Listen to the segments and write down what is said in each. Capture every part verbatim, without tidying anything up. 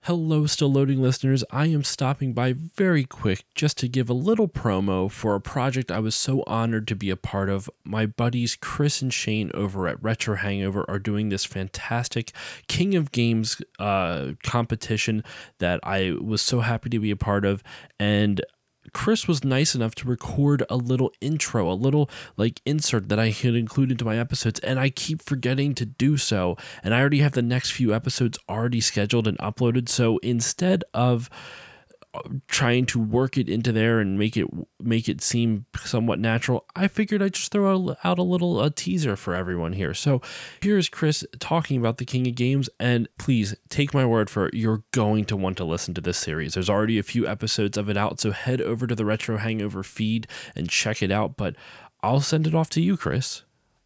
Hello, Still Loading listeners. I am stopping by very quick just to give a little promo for a project I was so honored to be a part of. My buddies Chris and Shane over at Retro Hangover are doing this fantastic King of Games uh, competition that I was so happy to be a part of, and Chris was nice enough to record a little intro, a little like insert that I had included into my episodes, and I keep forgetting to do so. And I already have the next few episodes already scheduled and uploaded. So instead of trying to work it into there and make it make it seem somewhat natural, I figured I'd just throw out a little a teaser for everyone here. So here's Chris talking about the King of Games, and please take my word for it, you're going to want to listen to this series. There's already a few episodes of it out, so head over to the Retro Hangover feed and check it out, but I'll send it off to you, Chris.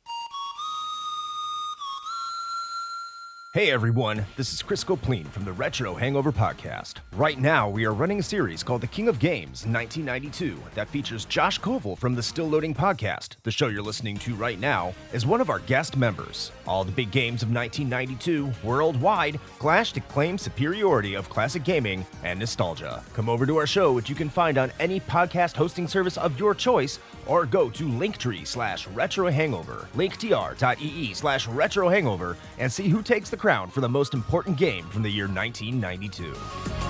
Hey everyone, this is Chris Copleen from the Retro Hangover Podcast. Right now, we are running a series called The King of Games nineteen ninety-two that features Josh Koval from the Still Loading Podcast, the show you're listening to right now, as one of our guest members. All the big games of nineteen ninety-two, worldwide, clashed to claim superiority of classic gaming and nostalgia. Come over to our show, which you can find on any podcast hosting service of your choice, or go to linktree slash retro hangover, linktr.ee slash retro hangover, and see who takes the crown for the most important game from the year nineteen ninety-two.